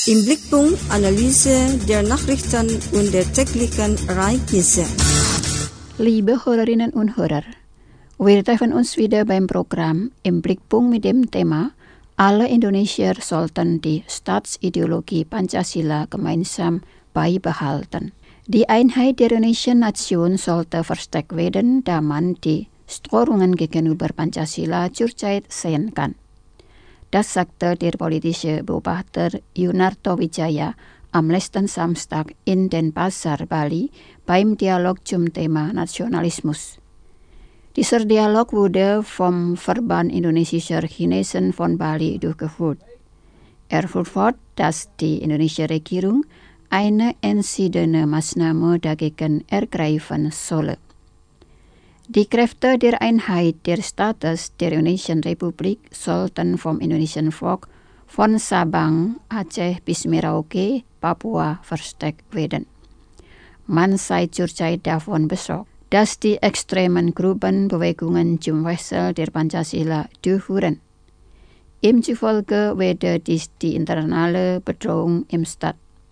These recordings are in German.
Im Blickpunkt Analyse der Nachrichten und der täglichen Ereignisse. Liebe Hörerinnen und Hörer, wir treffen uns wieder beim Programm Im Blickpunkt mit dem Thema Alle Indonesier sollten die Staatsideologie Pancasila gemeinsam beibehalten. Die Einheit der Indonesischen Nation sollte verstärkt werden, da man die Störungen gegenüber Pancasila zurzeit sehen kann. Das sagte der politische Beobachter Yunarto Wijaya am letzten Samstag in Denpasar, Bali, beim Dialog zum Thema Nationalismus. Dieser Dialog wurde vom Verband Indonesischer Chinesen von Bali durchgeführt. Er fuhr fort, dass die indonesische Regierung eine entschiedene Maßnahme dagegen ergreifen solle. Die Kräfte der Einheit der Staates der Indonesischen Republik sollten vom indonesischen Volk von Sabang, Aceh bis Merauke, Papua verstärkt werden. Man sei zurzeit davon besorgt, dass die extremen Gruppen Bewegungen zum Wechsel der Pancasila durchführen. Ihm zufolge werde dies die internationale Bedrohung im Staat.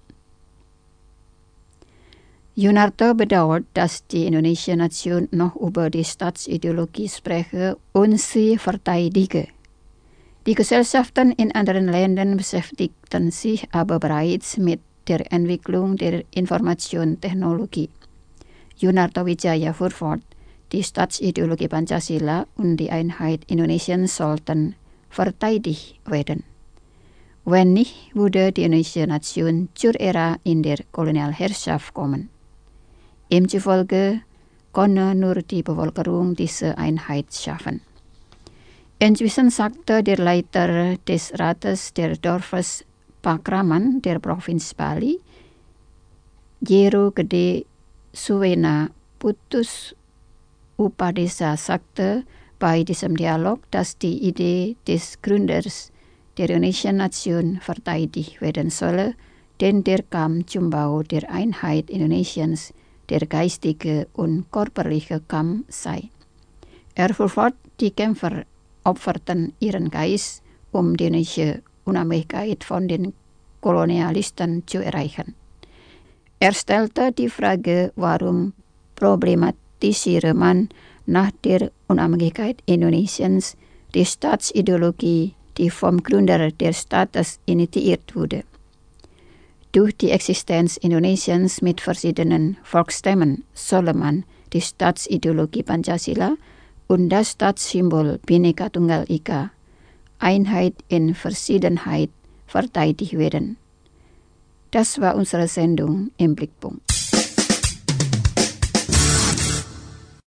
Yunarto bedauert, dass die indonesische Nation noch über die Staatsideologie spreche und sie verteidige. Die Gesellschaften in anderen Ländern beschäftigten sich aber bereits mit der Entwicklung der Informationstechnologie. Yunarto Wijaya fuhr fort, die Staatsideologie Pancasila und die Einheit Indonesiens sollten verteidigt werden. Wenn nicht, würde die indonesische Nation zur Ära in der Kolonialherrschaft kommen. Ihm zufolge könne nur die Bevölkerung diese Einheit schaffen. Inzwischen sagte der Leiter des Rates der Dorfes Pakraman der Provinz Bali, Jero Gede Suwena Putus Upadesa, sagte bei diesem Dialog, dass die Idee des Gründers der indonesischen Nation verteidigt werden solle, denn der Kampf zum Bau der Einheit Indonesiens der geistige und körperliche Kampf sei. Er fuhr fort, die Kämpfer opferten ihren Geist, um die indonesische Unabhängigkeit von den Kolonialisten zu erreichen. Er stellte die Frage, warum problematisiere man nach der Unabhängigkeit Indonesiens die Staatsideologie, die vom Gründer des Staates initiiert wurde. Durch die Existenz Indonesiens mit verschiedenen Volksstämmen solle man die Staatsideologie Pancasila und das Staatssymbol Bhinneka Tunggal Ika, Einheit in Verschiedenheit, verteidigt werden. Das war unsere Sendung im Blickpunkt.